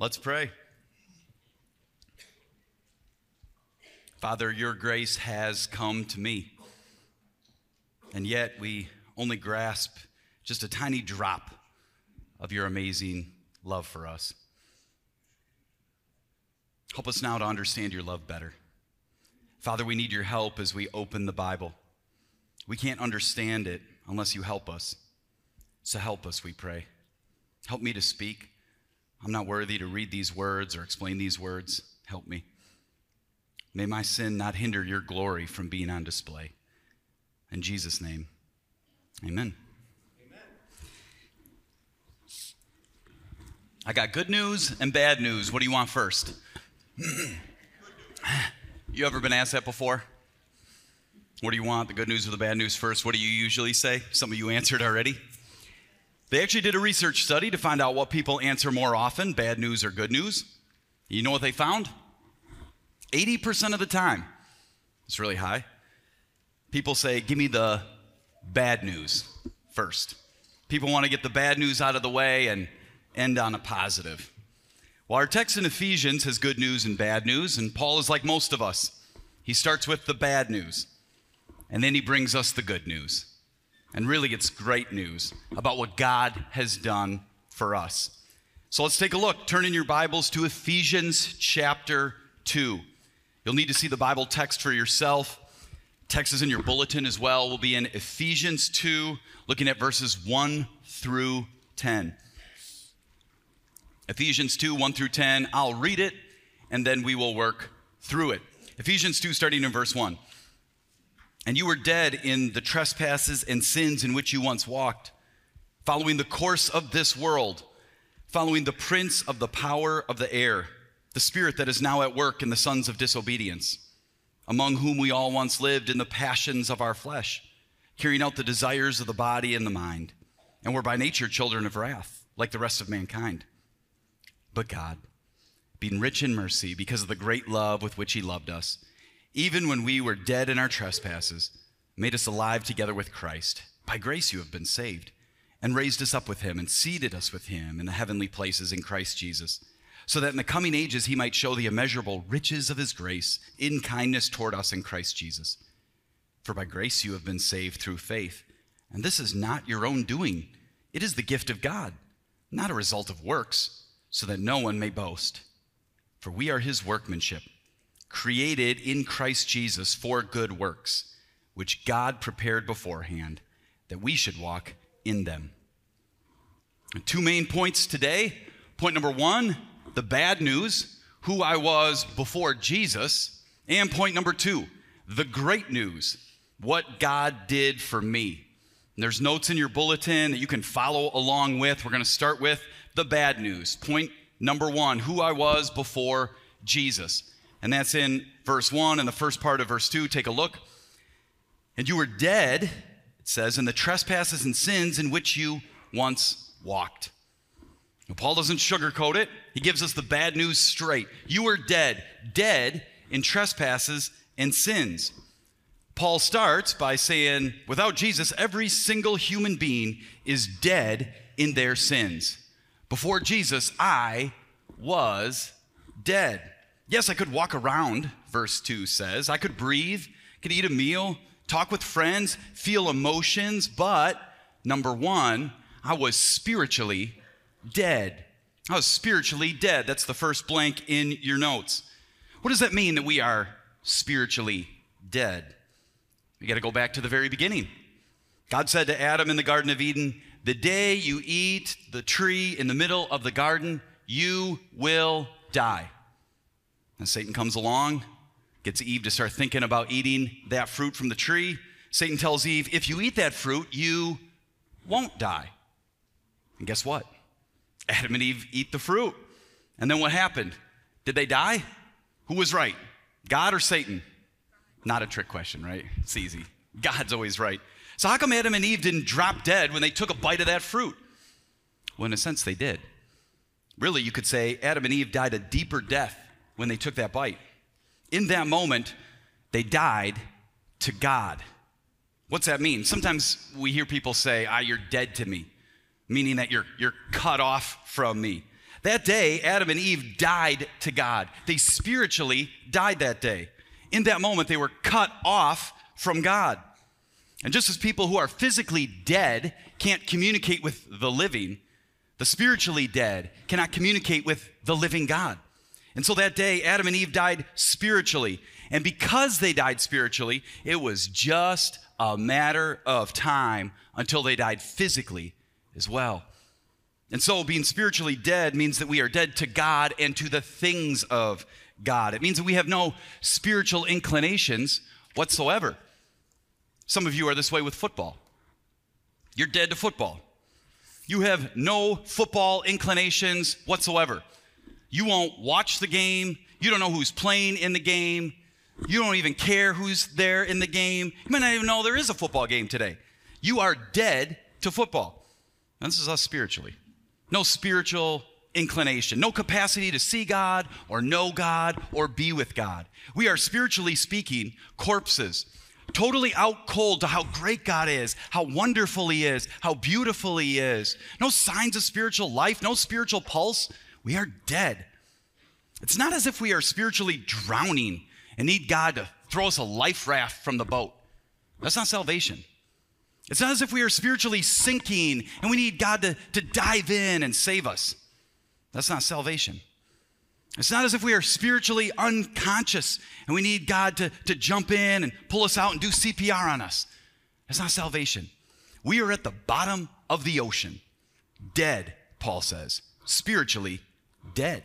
Let's pray. Father, your grace has come to me, and yet we only grasp just a tiny drop of your amazing love for us. Help us now to understand your love better. Father, we need your help as we open the Bible. We can't understand it unless you help us. So help us, we pray. Help me to speak. I'm not worthy to read these words or explain these words. Help me. May my sin not hinder your glory from being on display. In Jesus' name, amen. Amen. I got good news and bad news. What do you want first? You ever been asked that before? What do you want, the good news or the bad news first? What do you usually say? Some of you answered already. They actually did a research study to find out what people answer more often, bad news or good news. You know what they found? 80% of the time, it's really high, people say, give me the bad news first. People want to get the bad news out of the way and end on a positive. Well, our text in Ephesians has good news and bad news, and Paul is like most of us. He starts with the bad news, and then he brings us the good news. And really, it's great news about what God has done for us. So let's take a look. Turn in your Bibles to Ephesians chapter 2. You'll need to see the Bible text for yourself. Text is in your bulletin as well. We'll be in Ephesians 2, looking at verses 1 through 10. Ephesians 2, 1 through 10. I'll read it, and then we will work through it. Ephesians 2, starting in verse 1. And you were dead in the trespasses and sins in which you once walked, following the course of this world, following the prince of the power of the air, the spirit that is now at work in the sons of disobedience, among whom we all once lived in the passions of our flesh, carrying out the desires of the body and the mind, and were by nature children of wrath, like the rest of mankind. But God, being rich in mercy because of the great love with which he loved us, even when we were dead in our trespasses, made us alive together with Christ. By grace you have been saved, and raised us up with him, and seated us with him in the heavenly places in Christ Jesus, so that in the coming ages he might show the immeasurable riches of his grace in kindness toward us in Christ Jesus. For by grace you have been saved through faith, and this is not your own doing. It is the gift of God, not a result of works, so that no one may boast. For we are his workmanship, created in Christ Jesus for good works, which God prepared beforehand that we should walk in them. Two main points today. Point number one, the bad news, who I was before Jesus. And point number two, the great news, what God did for me. And there's notes in your bulletin that you can follow along with. We're going to start with the bad news. Point number one, who I was before Jesus. And that's in verse 1 and the first part of verse 2. Take a look. And you were dead, it says, in the trespasses and sins in which you once walked. Now, Paul doesn't sugarcoat it. He gives us the bad news straight. You were dead in trespasses and sins. Paul starts by saying, without Jesus, every single human being is dead in their sins. Before Jesus, I was dead. Yes, I could walk around, verse 2 says. I could breathe, could eat a meal, talk with friends, feel emotions, but number one, I was spiritually dead. I was spiritually dead. That's the first blank in your notes. What does that mean that we are spiritually dead? We got to go back to the very beginning. God said to Adam in the Garden of Eden, the day you eat the tree in the middle of the garden, you will die. And Satan comes along, gets Eve to start thinking about eating that fruit from the tree. Satan tells Eve, if you eat that fruit, you won't die. And guess what? Adam and Eve eat the fruit. And then what happened? Did they die? Who was right? God or Satan? Not a trick question, right? It's easy. God's always right. So how come Adam and Eve didn't drop dead when they took a bite of that fruit? Well, in a sense, they did. Really, you could say Adam and Eve died a deeper death when they took that bite. In that moment, they died to God. What's that mean? Sometimes we hear people say, you're dead to me, meaning that you're cut off from me. That day, Adam and Eve died to God. They spiritually died that day. In that moment, they were cut off from God. And just as people who are physically dead can't communicate with the living, the spiritually dead cannot communicate with the living God. And so that day, Adam and Eve died spiritually. And because they died spiritually, it was just a matter of time until they died physically as well. And so being spiritually dead means that we are dead to God and to the things of God. It means that we have no spiritual inclinations whatsoever. Some of you are this way with football. You're dead to football. You have no football inclinations whatsoever. You won't watch the game. You don't know who's playing in the game. You don't even care who's there in the game. You might not even know there is a football game today. You are dead to football. And this is us spiritually. No spiritual inclination, no capacity to see God or know God or be with God. We are, spiritually speaking, corpses, totally out cold to how great God is, how wonderful He is, how beautiful He is. No signs of spiritual life, no spiritual pulse. We are dead. It's not as if we are spiritually drowning and need God to throw us a life raft from the boat. That's not salvation. It's not as if we are spiritually sinking and we need God to dive in and save us. That's not salvation. It's not as if we are spiritually unconscious and we need God to jump in and pull us out and do CPR on us. That's not salvation. We are at the bottom of the ocean, dead, Paul says, spiritually dead.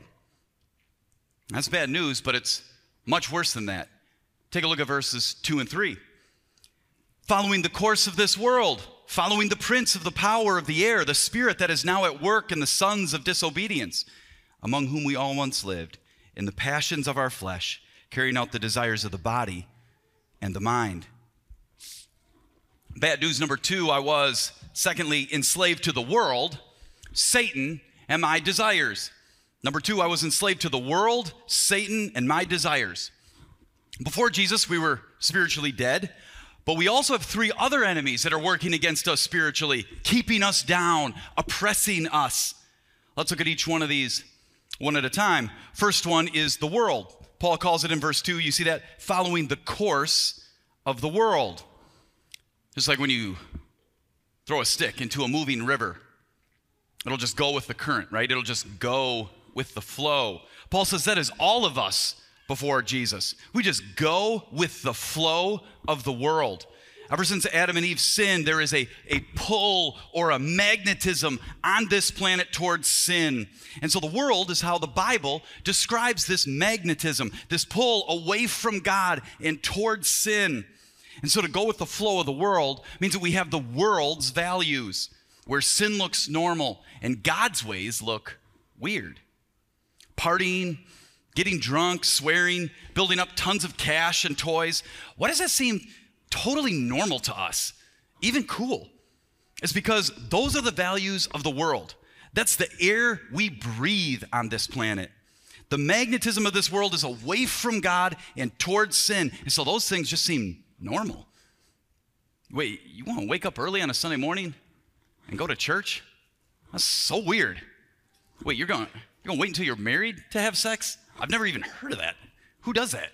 That's bad news, but it's much worse than that. Take a look at verses 2 and 3. Following the course of this world, following the prince of the power of the air, the spirit that is now at work in the sons of disobedience, among whom we all once lived, in the passions of our flesh, carrying out the desires of the body and the mind. Bad news number 2, I was, secondly, enslaved to the world, Satan, and my desires. Number 2, I was enslaved to the world, Satan, and my desires. Before Jesus, we were spiritually dead. But we also have 3 other enemies that are working against us spiritually, keeping us down, oppressing us. Let's look at each one of these one at a time. First one is the world. Paul calls it in verse 2. You see that? Following the course of the world. Just like when you throw a stick into a moving river. It'll just go with the current, right? It'll just go with the flow. Paul says that is all of us before Jesus. We just go with the flow of the world. Ever since Adam and Eve sinned, there is a pull or a magnetism on this planet towards sin. And so the world is how the Bible describes this magnetism, this pull away from God and towards sin. And so to go with the flow of the world means that we have the world's values, where sin looks normal and God's ways look weird. Partying, getting drunk, swearing, building up tons of cash and toys. Why does that seem totally normal to us? Even cool? It's because those are the values of the world. That's the air we breathe on this planet. The magnetism of this world is away from God and towards sin. And so those things just seem normal. Wait, you want to wake up early on a Sunday morning and go to church? That's so weird. Wait, you're going to wait until you're married to have sex? I've never even heard of that. Who does that?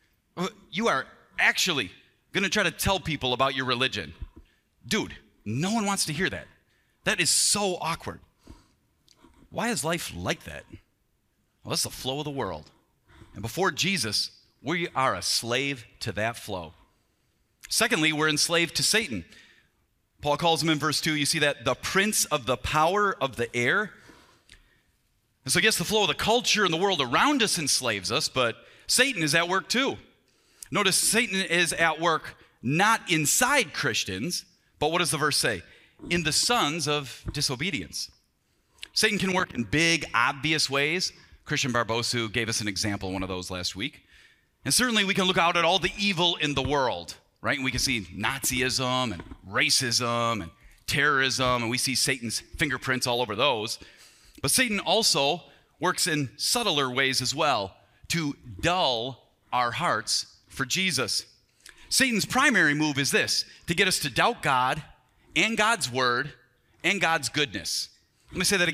You are actually going to try to tell people about your religion. Dude, no one wants to hear that. That is so awkward. Why is life like that? Well, that's the flow of the world. And before Jesus, we are a slave to that flow. Secondly, we're enslaved to Satan. Paul calls him in verse 2, you see that? The prince of the power of the air. And so I guess the flow of the culture and the world around us enslaves us, but Satan is at work too. Notice Satan is at work not inside Christians, but what does the verse say? In the sons of disobedience. Satan can work in big, obvious ways. Christian Barbosu gave us an example of one of those last week. And certainly we can look out at all the evil in the world, right? And we can see Nazism and racism and terrorism, and we see Satan's fingerprints all over those. But Satan also works in subtler ways as well to dull our hearts for Jesus. Satan's primary move is this, to get us to doubt God and God's word and God's goodness. Let me say that again.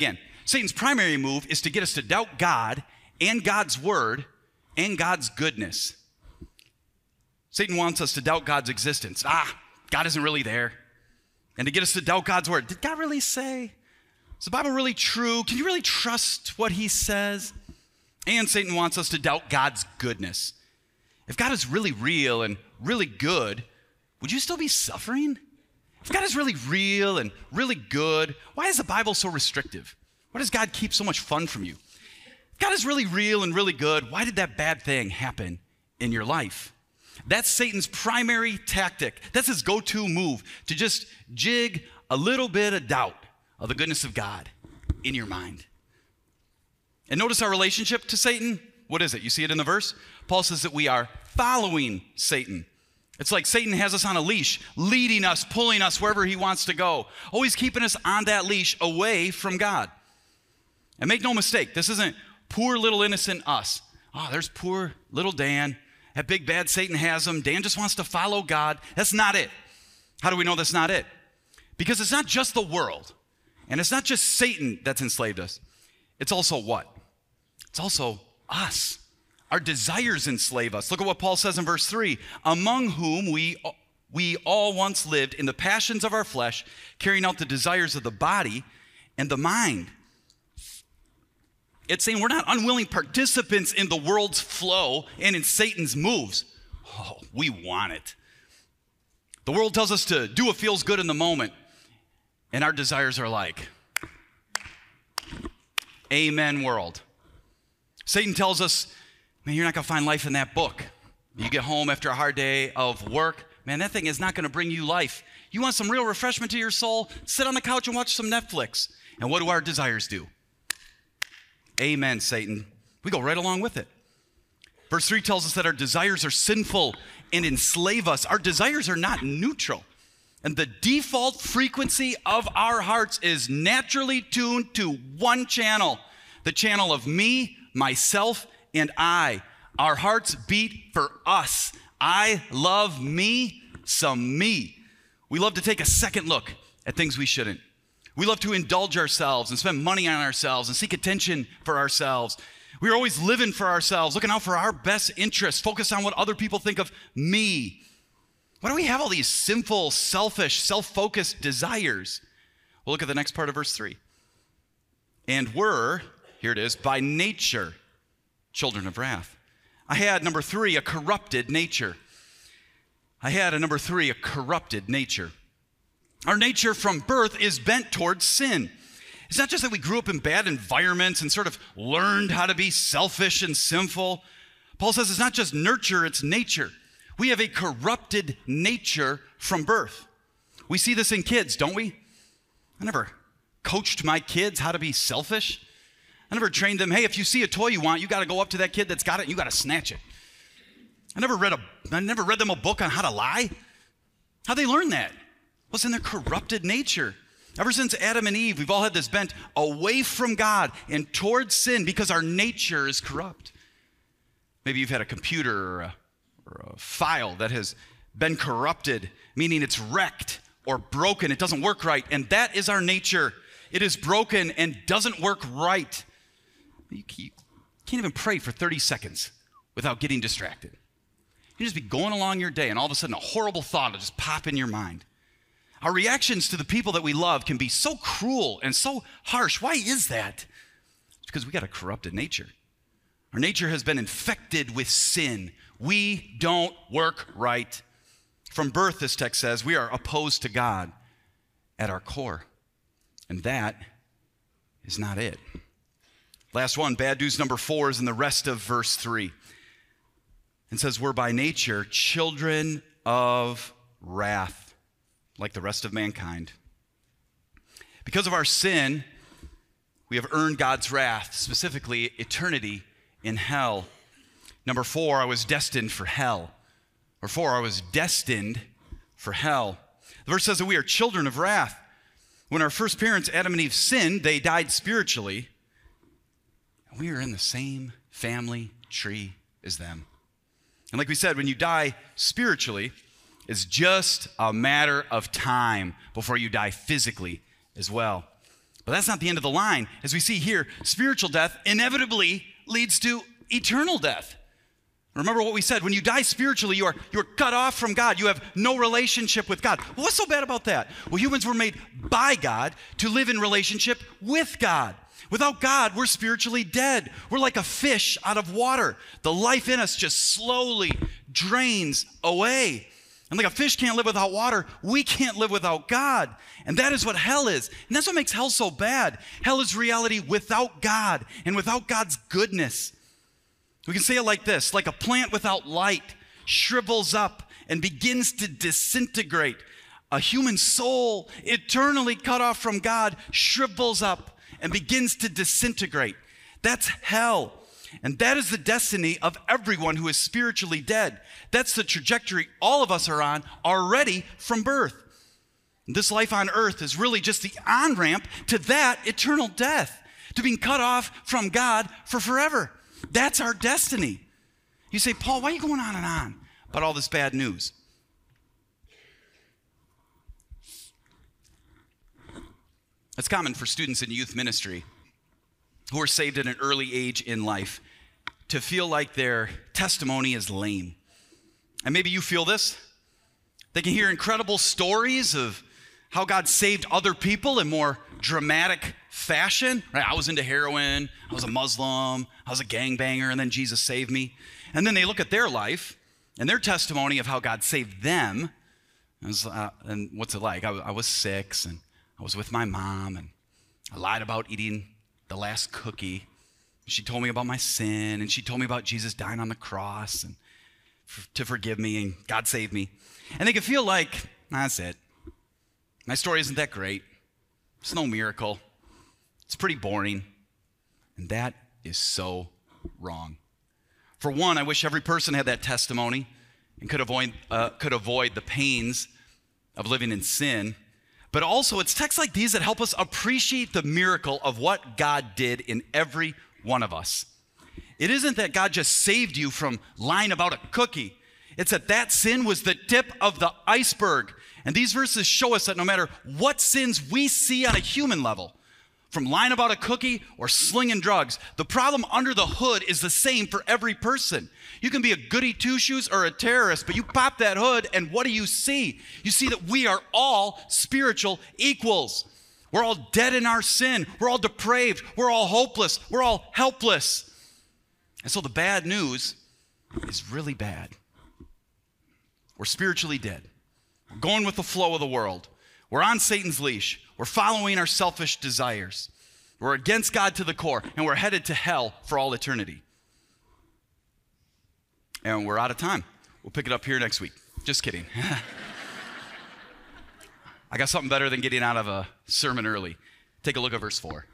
Satan's primary move is to get us to doubt God and God's word and God's goodness. Satan wants us to doubt God's existence. God isn't really there. And to get us to doubt God's word. Did God really say? Is the Bible really true? Can you really trust what he says? And Satan wants us to doubt God's goodness. If God is really real and really good, would you still be suffering? If God is really real and really good, why is the Bible so restrictive? Why does God keep so much fun from you? If God is really real and really good, why did that bad thing happen in your life? That's Satan's primary tactic. That's his go-to move, to just jig a little bit of doubt of the goodness of God in your mind. And notice our relationship to Satan. What is it? You see it in the verse? Paul says that we are following Satan. It's like Satan has us on a leash, leading us, pulling us wherever he wants to go, always keeping us on that leash away from God. And make no mistake, this isn't poor little innocent us. Oh, there's poor little Dan. That big bad Satan has him. Dan just wants to follow God. That's not it. How do we know that's not it? Because it's not just the world. And it's not just Satan that's enslaved us. It's also what? It's also us. Our desires enslave us. Look at what Paul says in verse 3. Among whom we all once lived in the passions of our flesh, carrying out the desires of the body and the mind. It's saying we're not unwilling participants in the world's flow and in Satan's moves. Oh, we want it. The world tells us to do what feels good in the moment, and our desires are like, amen, world. Satan tells us, man, you're not going to find life in that book. You get home after a hard day of work, man, that thing is not going to bring you life. You want some real refreshment to your soul? Sit on the couch and watch some Netflix. And what do our desires do? Amen, Satan. We go right along with it. Verse 3 tells us that our desires are sinful and enslave us. Our desires are not neutral. And the default frequency of our hearts is naturally tuned to one channel, the channel of me, myself, and I. Our hearts beat for us. I love me, some me. We love to take a second look at things we shouldn't. We love to indulge ourselves and spend money on ourselves and seek attention for ourselves. We're always living for ourselves, looking out for our best interests, focused on what other people think of me. Why do we have all these sinful, selfish, self-focused desires? Well, look at the next part of verse 3. And we're, here it is, by nature, children of wrath. I had, number 3, a corrupted nature. Our nature from birth is bent towards sin. It's not just that we grew up in bad environments and sort of learned how to be selfish and sinful. Paul says it's not just nurture, it's nature. We have a corrupted nature from birth. We see this in kids, don't we? I never coached my kids how to be selfish. I never trained them, hey, if you see a toy you want, you got to go up to that kid that's got it and you got to snatch it. I never read them a book on how to lie. How'd they learn that? What's in their corrupted nature? Ever since Adam and Eve, we've all had this bent away from God and towards sin because our nature is corrupt. Maybe you've had a computer or a file that has been corrupted, meaning it's wrecked or broken. It doesn't work right. And that is our nature. It is broken and doesn't work right. You can't even pray for 30 seconds without getting distracted. You just be going along your day and all of a sudden a horrible thought will just pop in your mind. Our reactions to the people that we love can be so cruel and so harsh. Why is that? It's because we got a corrupted nature. Our nature has been infected with sin. We don't work right. From birth, this text says, we are opposed to God at our core. And that is not it. Last one, bad news number 4 is in the rest of verse 3. It says, we're by nature children of wrath, like the rest of mankind. Because of our sin, we have earned God's wrath, specifically eternity in hell. Number 4, I was destined for hell. Or 4, I was destined for hell. The verse says that we are children of wrath. When our first parents, Adam and Eve, sinned, they died spiritually. And we are in the same family tree as them. And like we said, when you die spiritually, it's just a matter of time before you die physically as well. But that's not the end of the line. As we see here, spiritual death inevitably leads to eternal death. Remember what we said, when you die spiritually, you are cut off from God. You have no relationship with God. Well, what's so bad about that? Well, humans were made by God to live in relationship with God. Without God, we're spiritually dead. We're like a fish out of water. The life in us just slowly drains away. And like a fish can't live without water, we can't live without God. And that is what hell is. And that's what makes hell so bad. Hell is reality without God and without God's goodness. We can say it like this: like a plant without light shrivels up and begins to disintegrate. A human soul, eternally cut off from God, shrivels up and begins to disintegrate. That's hell. And that is the destiny of everyone who is spiritually dead. That's the trajectory all of us are on already from birth. This life on earth is really just the on-ramp to that eternal death, to being cut off from God for forever. That's our destiny. You say, Paul, why are you going on and on about all this bad news? It's common for students in youth ministry who are saved at an early age in life to feel like their testimony is lame. And maybe you feel this. They can hear incredible stories of how God saved other people in more dramatic fashion. Right? I was into heroin, I was a Muslim, I was a gangbanger, and then Jesus saved me. And then they look at their life and their testimony of how God saved them. And what's it like? I was 6 and I was with my mom and I lied about eating the last cookie. She told me about my sin, and she told me about Jesus dying on the cross and to forgive me, and God saved me. And they can feel like, that's it. My story isn't that great. It's no miracle. It's pretty boring. And that is so wrong. For one, I wish every person had that testimony and could avoid the pains of living in sin. But also, it's texts like these that help us appreciate the miracle of what God did in every one of us. It isn't that God just saved you from lying about a cookie. It's that sin was the tip of the iceberg. And these verses show us that no matter what sins we see on a human level, from lying about a cookie or slinging drugs, the problem under the hood is the same for every person. You can be a goody two-shoes or a terrorist, but you pop that hood and what do you see? You see that we are all spiritual equals. We're all dead in our sin. We're all depraved. We're all hopeless. We're all helpless. And so the bad news is really bad. We're spiritually dead. We're going with the flow of the world. We're on Satan's leash. We're following our selfish desires. We're against God to the core, and we're headed to hell for all eternity. And we're out of time. We'll pick it up here next week. Just kidding. I got something better than getting out of a sermon early. Take a look at verse 4.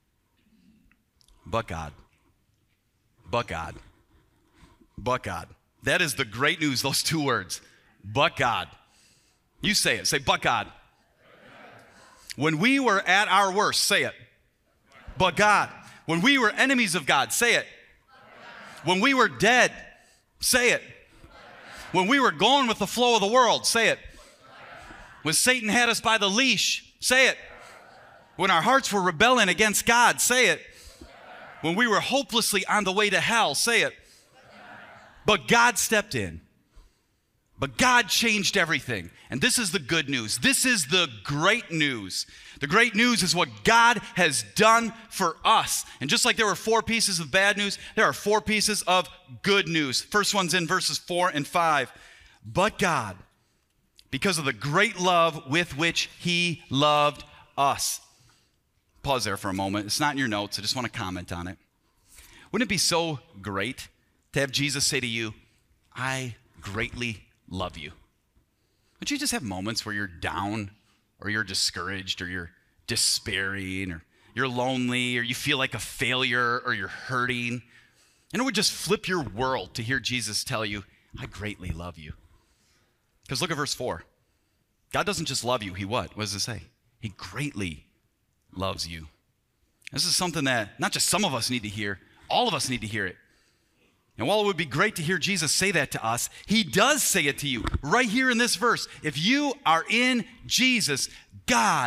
But God. But God. But God. That is the great news, those two words. But God. You say it. Say, but God. When we were at our worst, say it. But God. When we were enemies of God, say it. When we were dead, say it. When we were going with the flow of the world, say it. When Satan had us by the leash, say it. When our hearts were rebelling against God, say it. When we were hopelessly on the way to hell, say it. But God stepped in. But God changed everything. And this is the good news. This is the great news. The great news is what God has done for us. And just like there were 4 pieces of bad news, there are 4 pieces of good news. First one's in verses 4 and 5. But God, because of the great love with which he loved us. Pause there for a moment. It's not in your notes. I just want to comment on it. Wouldn't it be so great to have Jesus say to you, I greatly love you? Would you just have moments where you're down or you're discouraged or you're despairing or you're lonely or you feel like a failure or you're hurting? And it would just flip your world to hear Jesus tell you, I greatly love you. Because look at verse 4. God doesn't just love you. He what? What does it say? He greatly loves you. This is something that not just some of us need to hear, all of us need to hear it. And while it would be great to hear Jesus say that to us, he does say it to you right here in this verse. If you are in Jesus, God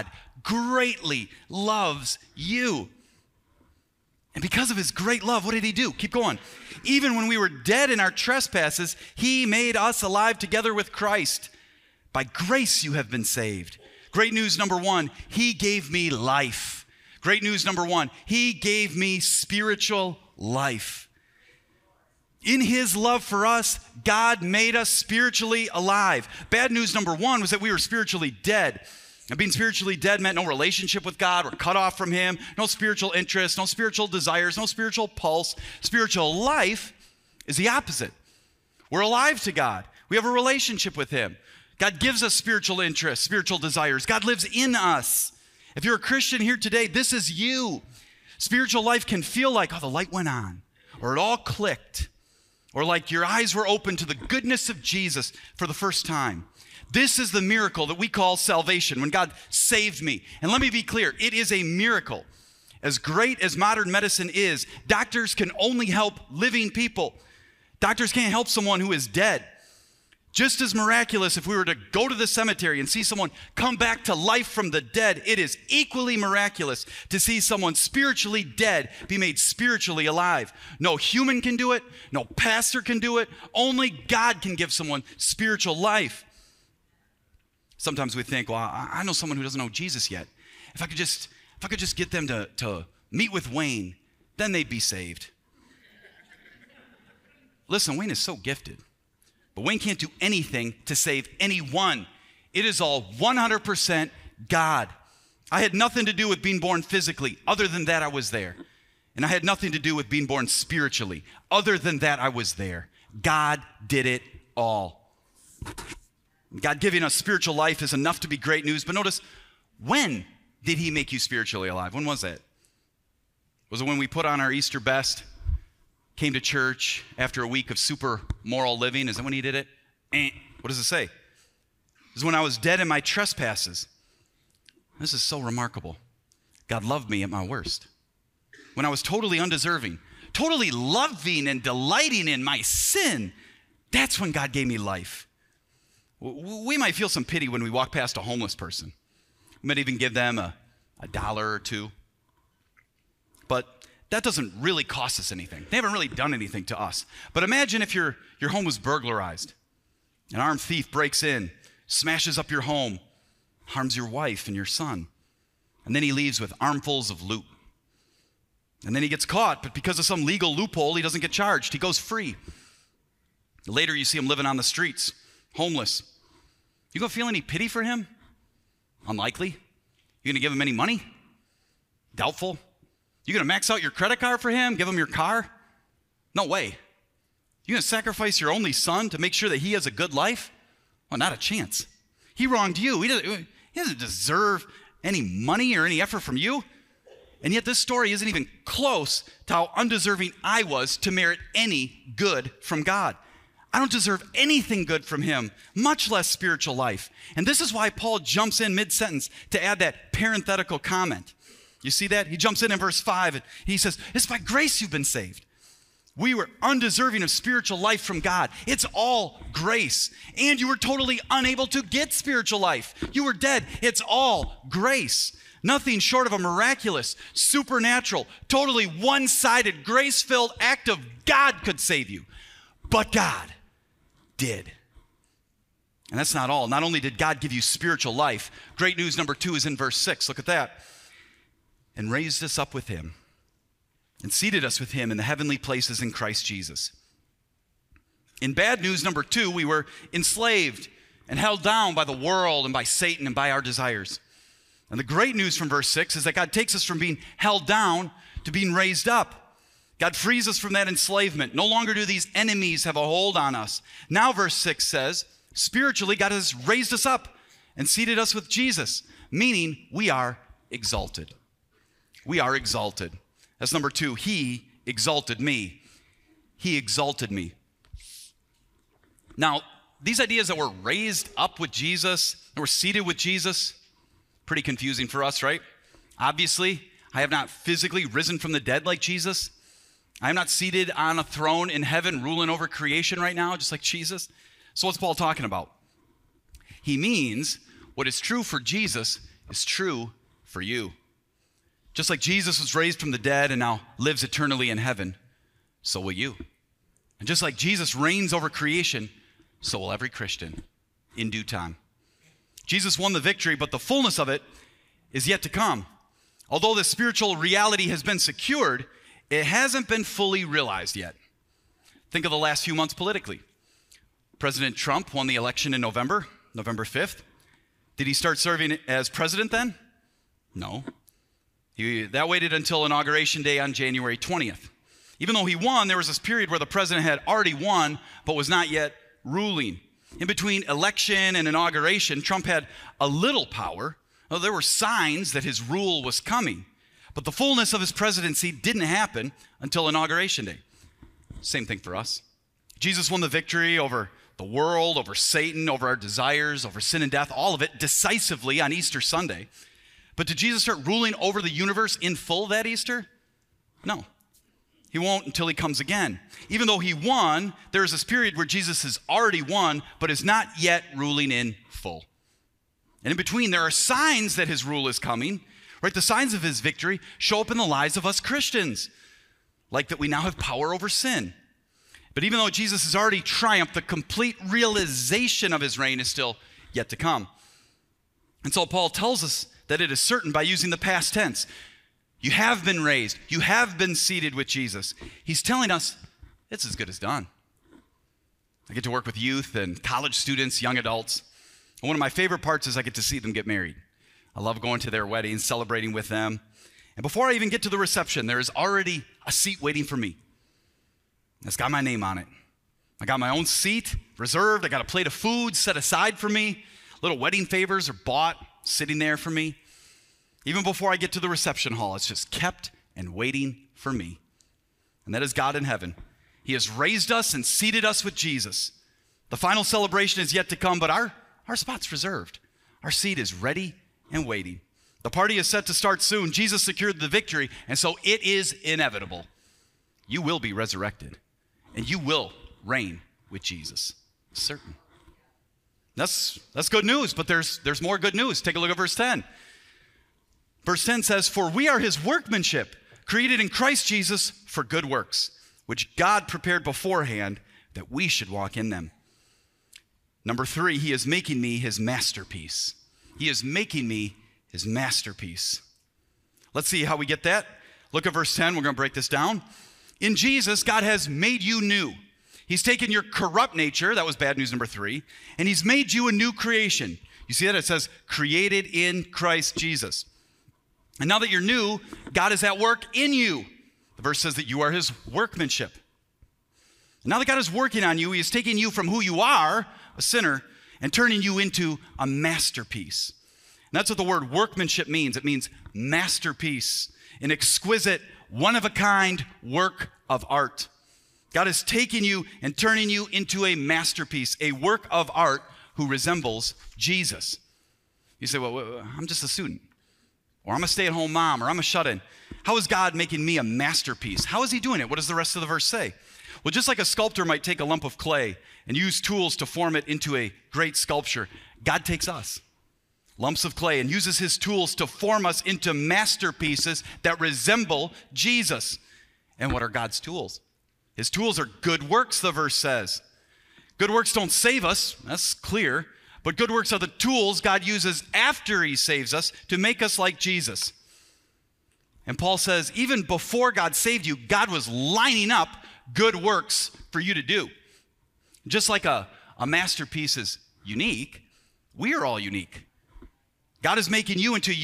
greatly loves you. And because of his great love, what did he do? Keep going. Even when we were dead in our trespasses, he made us alive together with Christ. By grace you have been saved. Great news number one, he gave me life. Great news number one, he gave me spiritual life. In his love for us, God made us spiritually alive. Bad news number one was that we were spiritually dead. And being spiritually dead meant no relationship with God. We're cut off from him. No spiritual interests, no spiritual desires, no spiritual pulse. Spiritual life is the opposite. We're alive to God. We have a relationship with him. God gives us spiritual interests, spiritual desires. God lives in us. If you're a Christian here today, this is you. Spiritual life can feel like, oh, the light went on, or it all clicked, or like your eyes were open to the goodness of Jesus for the first time. This is the miracle that we call salvation, when God saved me. And let me be clear, it is a miracle. As great as modern medicine is, doctors can only help living people. Doctors can't help someone who is dead. Just as miraculous if we were to go to the cemetery and see someone come back to life from the dead, it is equally miraculous to see someone spiritually dead be made spiritually alive. No human can do it. No pastor can do it. Only God can give someone spiritual life. Sometimes we think, well, I know someone who doesn't know Jesus yet. If I could just get them to meet with Wayne, then they'd be saved. Listen, Wayne is so gifted. But Wayne can't do anything to save anyone. It is all 100% God. I had nothing to do with being born physically. Other than that, I was there. And I had nothing to do with being born spiritually. Other than that, I was there. God did it all. God giving us spiritual life is enough to be great news. But notice, when did he make you spiritually alive? When was that? Was it when we put on our Easter best, came to church after a week of super moral living? Is that when he did it? What does it say? This is when I was dead in my trespasses. This is so remarkable. God loved me at my worst. When I was totally undeserving, totally loving and delighting in my sin, that's when God gave me life. We might feel some pity when we walk past a homeless person. We might even give them a dollar or two. But that doesn't really cost us anything. They haven't really done anything to us. But imagine if your home was burglarized. An armed thief breaks in, smashes up your home, harms your wife and your son. And then he leaves with armfuls of loot. And then he gets caught, but because of some legal loophole, he doesn't get charged. He goes free. Later you see him living on the streets, homeless. You gonna feel any pity for him? Unlikely. You gonna give him any money? Doubtful. You gonna max out your credit card for him? Give him your car? No way. You gonna sacrifice your only son to make sure that he has a good life? Well, not a chance. He wronged you. He doesn't deserve any money or any effort from you. And yet this story isn't even close to how undeserving I was to merit any good from God. I don't deserve anything good from him, much less spiritual life. And this is why Paul jumps in mid-sentence to add that parenthetical comment. You see that? He jumps in verse 5 and he says, it's by grace you've been saved. We were undeserving of spiritual life from God. It's all grace. And you were totally unable to get spiritual life. You were dead. It's all grace. Nothing short of a miraculous, supernatural, totally one-sided, grace-filled act of God could save you. But God did. And that's not all. Not only did God give you spiritual life, great news number 2 is in verse 6. Look at that. And raised us up with him and seated us with him in the heavenly places in Christ Jesus. In bad news number 2, we were enslaved and held down by the world and by Satan and by our desires. And the great news from verse 6 is that God takes us from being held down to being raised up. God frees us from that enslavement. No longer do these enemies have a hold on us. Now verse 6 says, spiritually, God has raised us up and seated us with Jesus, meaning we are exalted. We are exalted. That's number 2. He exalted me. He exalted me. Now, these ideas that we're raised up with Jesus and we're seated with Jesus, pretty confusing for us, right? Obviously, I have not physically risen from the dead like Jesus. I am not seated on a throne in heaven ruling over creation right now, just like Jesus. So what's Paul talking about? He means what is true for Jesus is true for you. Just like Jesus was raised from the dead and now lives eternally in heaven, so will you. And just like Jesus reigns over creation, so will every Christian in due time. Jesus won the victory, but the fullness of it is yet to come. Although the spiritual reality has been secured, it hasn't been fully realized yet. Think of the last few months politically. President Trump won the election in November 5th. Did he start serving as president then? No. That waited until Inauguration Day on January 20th. Even though he won, there was this period where the president had already won, but was not yet ruling. In between election and inauguration, Trump had a little power. Well, there were signs that his rule was coming, but the fullness of his presidency didn't happen until Inauguration Day. Same thing for us. Jesus won the victory over the world, over Satan, over our desires, over sin and death, all of it decisively on Easter Sunday. But did Jesus start ruling over the universe in full that Easter? No. He won't until he comes again. Even though he won, there is this period where Jesus has already won, but is not yet ruling in full. And in between, there are signs that his rule is coming, right? The signs of his victory show up in the lives of us Christians, like that we now have power over sin. But even though Jesus has already triumphed, the complete realization of his reign is still yet to come. And so Paul tells us that it is certain by using the past tense. You have been raised. You have been seated with Jesus. He's telling us it's as good as done. I get to work with youth and college students, young adults. And one of my favorite parts is I get to see them get married. I love going to their weddings, celebrating with them. And before I even get to the reception, there is already a seat waiting for me. It's got my name on it. I got my own seat reserved. I got a plate of food set aside for me. Little wedding favors are bought, sitting there for me. Even before I get to the reception hall, it's just kept and waiting for me. And that is God in heaven. He has raised us and seated us with Jesus. The final celebration is yet to come, but our spot's reserved. Our seat is ready and waiting. The party is set to start soon. Jesus secured the victory, and so it is inevitable. You will be resurrected, and you will reign with Jesus. Certain. That's good news, but there's more good news. Take a look at verse 10. Verse 10 says, "For we are his workmanship, created in Christ Jesus for good works, which God prepared beforehand that we should walk in them." Number 3, he is making me his masterpiece. He is making me his masterpiece. Let's see how we get that. Look at verse 10. We're going to break this down. In Jesus, God has made you new. He's taken your corrupt nature, that was bad news number 3, and he's made you a new creation. You see that? It says, created in Christ Jesus. And now that you're new, God is at work in you. The verse says that you are his workmanship. And now that God is working on you, he is taking you from who you are, a sinner, and turning you into a masterpiece. And that's what the word workmanship means. It means masterpiece, an exquisite, one-of-a-kind work of art. God is taking you and turning you into a masterpiece, a work of art who resembles Jesus. You say, well, I'm just a student, or I'm a stay-at-home mom, or I'm a shut-in. How is God making me a masterpiece? How is he doing it? What does the rest of the verse say? Well, just like a sculptor might take a lump of clay and use tools to form it into a great sculpture, God takes us, lumps of clay, and uses his tools to form us into masterpieces that resemble Jesus. And what are God's tools? His tools are good works, the verse says. Good works don't save us, that's clear, but good works are the tools God uses after he saves us to make us like Jesus. And Paul says, even before God saved you, God was lining up good works for you to do. Just like a masterpiece is unique, we are all unique. God is making you into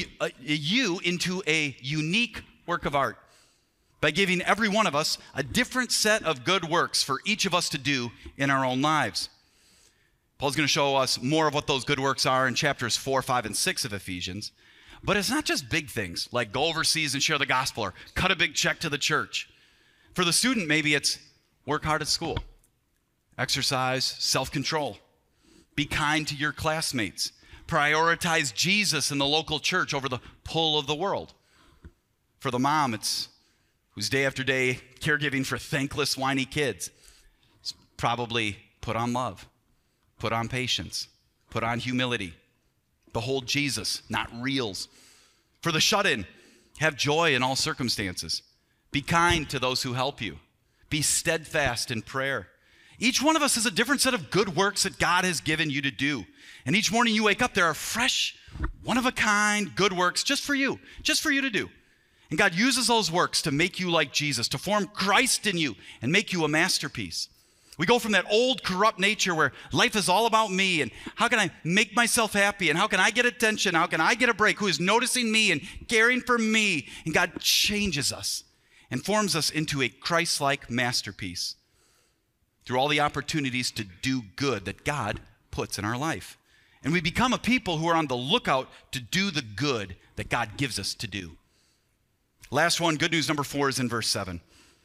a unique work of art by giving every one of us a different set of good works for each of us to do in our own lives. Paul's going to show us more of what those good works are in chapters 4, 5, and 6 of Ephesians. But it's not just big things like go overseas and share the gospel or cut a big check to the church. For the student, maybe it's work hard at school, exercise self-control, be kind to your classmates, prioritize Jesus in the local church over the pull of the world. For the mom, it's who's day after day caregiving for thankless, whiny kids. It's probably put on love, put on patience, put on humility. Behold Jesus, not reels. For the shut-in, have joy in all circumstances. Be kind to those who help you. Be steadfast in prayer. Each one of us has a different set of good works that God has given you to do. And each morning you wake up, there are fresh, one-of-a-kind good works just for you to do. And God uses those works to make you like Jesus, to form Christ in you and make you a masterpiece. We go from that old corrupt nature where life is all about me and how can I make myself happy and how can I get attention, how can I get a break, who is noticing me and caring for me. And God changes us and forms us into a Christ-like masterpiece through all the opportunities to do good that God puts in our life. And we become a people who are on the lookout to do the good that God gives us to do. Last one, good news number 4 is in verse 7.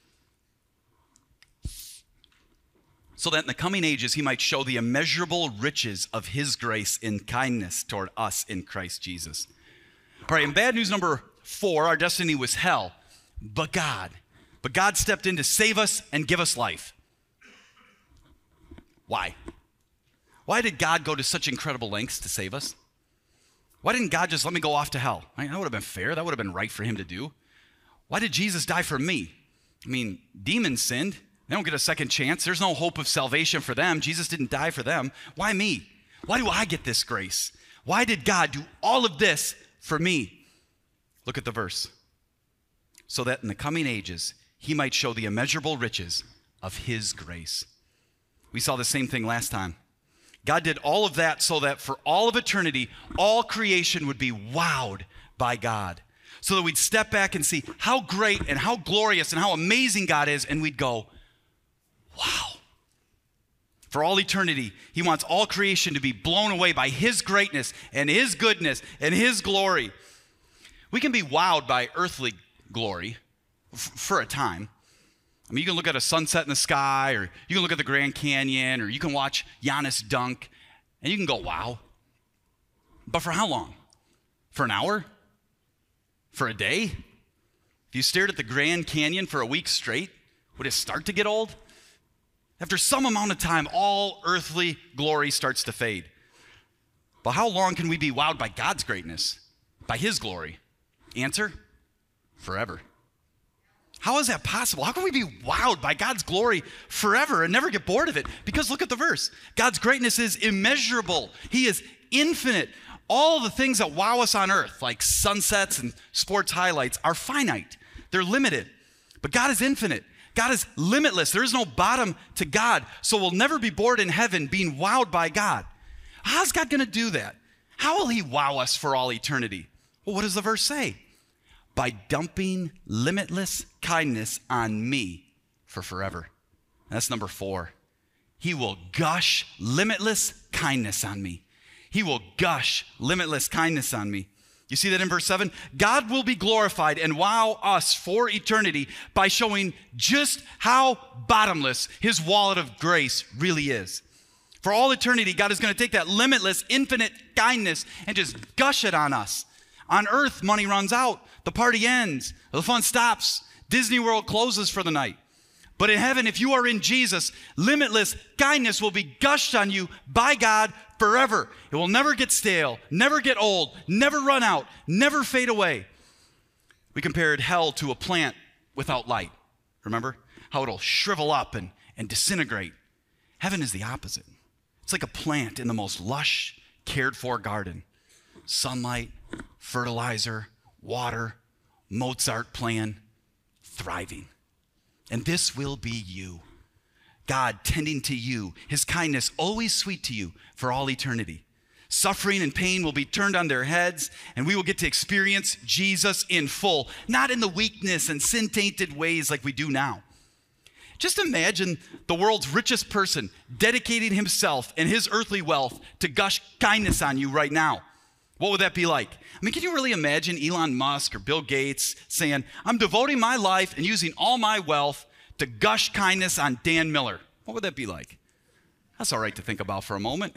So that in the coming ages he might show the immeasurable riches of his grace in kindness toward us in Christ Jesus. All right, and bad news number 4, our destiny was hell, but God stepped in to save us and give us life. Why? Why did God go to such incredible lengths to save us? Why didn't God just let me go off to hell? That would have been fair. That would have been right for him to do. Why did Jesus die for me? I mean, demons sinned. They don't get a second chance. There's no hope of salvation for them. Jesus didn't die for them. Why me? Why do I get this grace? Why did God do all of this for me? Look at the verse. So that in the coming ages, he might show the immeasurable riches of his grace. We saw the same thing last time. God did all of that so that for all of eternity, all creation would be wowed by God. So that we'd step back and see how great and how glorious and how amazing God is, and we'd go, wow. For all eternity, he wants all creation to be blown away by his greatness and his goodness and his glory. We can be wowed by earthly glory for a time. I mean, you can look at a sunset in the sky, or you can look at the Grand Canyon, or you can watch Giannis dunk, and you can go, wow. But for how long? For an hour? For a day? If you stared at the Grand Canyon for a week straight, would it start to get old? After some amount of time, all earthly glory starts to fade. But how long can we be wowed by God's greatness, by his glory? Answer, forever. How is that possible? How can we be wowed by God's glory forever and never get bored of it? Because look at the verse. God's greatness is immeasurable. He is infinite. All the things that wow us on earth, like sunsets and sports highlights, are finite. They're limited. But God is infinite. God is limitless. There is no bottom to God. So we'll never be bored in heaven being wowed by God. How's God going to do that? How will he wow us for all eternity? Well, what does the verse say? By dumping limitless kindness on me for forever. That's number 4. He will gush limitless kindness on me. He will gush limitless kindness on me. You see that in verse 7? God will be glorified and wow us for eternity by showing just how bottomless his wallet of grace really is. For all eternity, God is going to take that limitless, infinite kindness and just gush it on us. On earth, money runs out. The party ends. The fun stops. Disney World closes for the night. But in heaven, if you are in Jesus, limitless kindness will be gushed on you by God forever. It will never get stale, never get old, never run out, never fade away. We compared hell to a plant without light. Remember how it'll shrivel up and disintegrate? Heaven is the opposite. It's like a plant in the most lush, cared-for garden. Sunlight, fertilizer, water, Mozart playing, thriving. And this will be you. God tending to you, his kindness always sweet to you for all eternity. Suffering and pain will be turned on their heads, and we will get to experience Jesus in full, not in the weakness and sin-tainted ways like we do now. Just imagine the world's richest person dedicating himself and his earthly wealth to gush kindness on you right now. What would that be like? I mean, can you really imagine Elon Musk or Bill Gates saying, I'm devoting my life and using all my wealth to gush kindness on Dan Miller? What would that be like? That's all right to think about for a moment.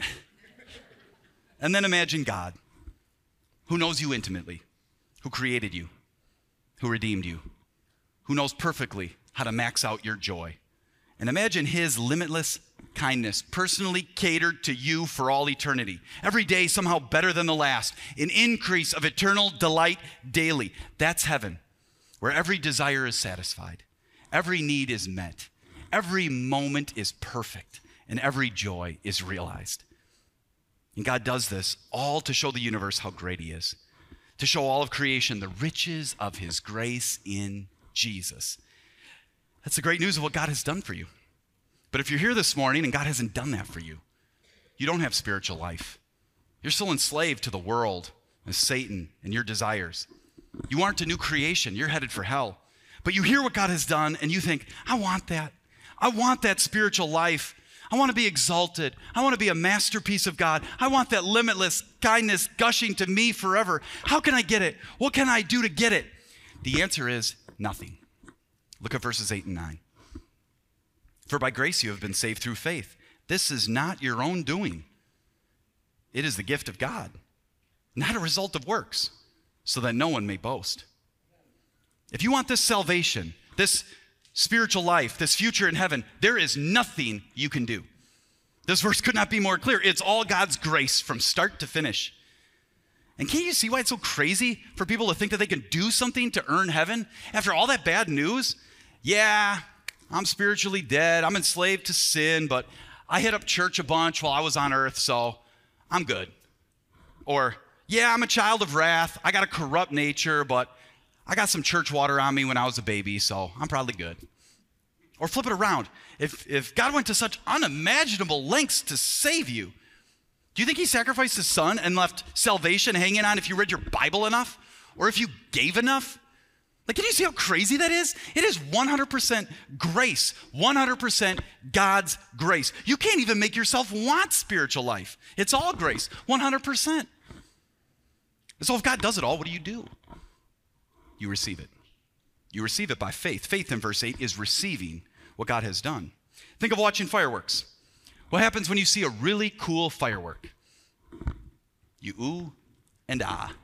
And then imagine God, who knows you intimately, who created you, who redeemed you, who knows perfectly how to max out your joy. And imagine his limitless kindness, personally catered to you for all eternity. Every day somehow better than the last, an increase of eternal delight daily. That's heaven, where every desire is satisfied, every need is met, every moment is perfect, and every joy is realized. And God does this all to show the universe how great he is, to show all of creation the riches of his grace in Jesus. That's the great news of what God has done for you. But if you're here this morning and God hasn't done that for you, you don't have spiritual life. You're still enslaved to the world and Satan and your desires. You aren't a new creation. You're headed for hell. But you hear what God has done and you think, I want that. I want that spiritual life. I want to be exalted. I want to be a masterpiece of God. I want that limitless kindness gushing to me forever. How can I get it? What can I do to get it? The answer is nothing. Look at verses 8 and 9. For by grace you have been saved through faith. This is not your own doing. It is the gift of God, not a result of works, so that no one may boast. If you want this salvation, this spiritual life, this future in heaven, there is nothing you can do. This verse could not be more clear. It's all God's grace from start to finish. And can't you see why it's so crazy for people to think that they can do something to earn heaven? After all that bad news, yeah, I'm spiritually dead. I'm enslaved to sin, but I hit up church a bunch while I was on earth, so I'm good. Or, yeah, I'm a child of wrath. I got a corrupt nature, but I got some church water on me when I was a baby, so I'm probably good. Or flip it around. If God went to such unimaginable lengths to save you, do you think he sacrificed his son and left salvation hanging on if you read your Bible enough? Or if you gave enough? Like, can you see how crazy that is? It is 100% grace, 100% God's grace. You can't even make yourself want spiritual life. It's all grace, 100%. So if God does it all, what do? You receive it. You receive it by faith. Faith in verse 8 is receiving what God has done. Think of watching fireworks. What happens when you see a really cool firework? You ooh and ah.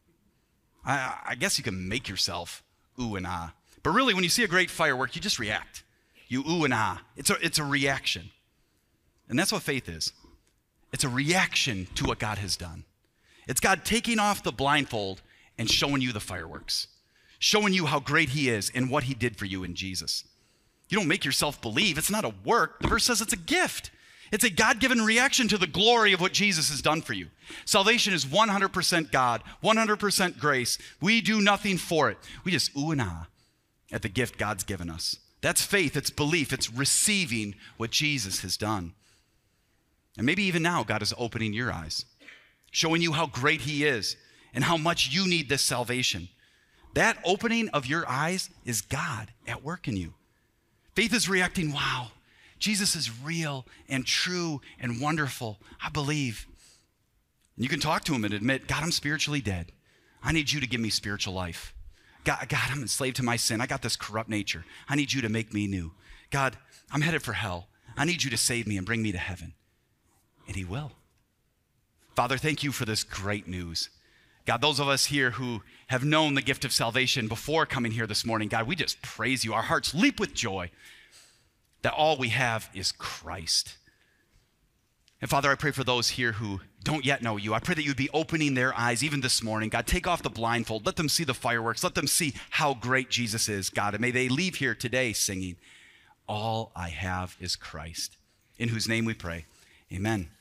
I guess you can make yourself ooh and ah. But really, when you see a great firework, you just react. You ooh and ah. It's a reaction. And that's what faith is. It's a reaction to what God has done. It's God taking off the blindfold and showing you the fireworks, showing you how great he is and what he did for you in Jesus. You don't make yourself believe. It's not a work. The verse says it's a gift. It's a God-given reaction to the glory of what Jesus has done for you. Salvation is 100% God, 100% grace. We do nothing for it. We just ooh and ah at the gift God's given us. That's faith. It's belief. It's receiving what Jesus has done. And maybe even now God is opening your eyes, showing you how great he is and how much you need this salvation. That opening of your eyes is God at work in you. Faith is reacting, wow, Jesus is real and true and wonderful. I believe. And you can talk to him and admit, God, I'm spiritually dead. I need you to give me spiritual life. God, I'm enslaved to my sin. I got this corrupt nature. I need you to make me new. God, I'm headed for hell. I need you to save me and bring me to heaven. And he will. Father, thank you for this great news. God, those of us here who have known the gift of salvation before coming here this morning, God, we just praise you. Our hearts leap with joy that all we have is Christ. And Father, I pray for those here who don't yet know you. I pray that you'd be opening their eyes even this morning. God, take off the blindfold. Let them see the fireworks. Let them see how great Jesus is, God. And may they leave here today singing, all I have is Christ, in whose name we pray. Amen.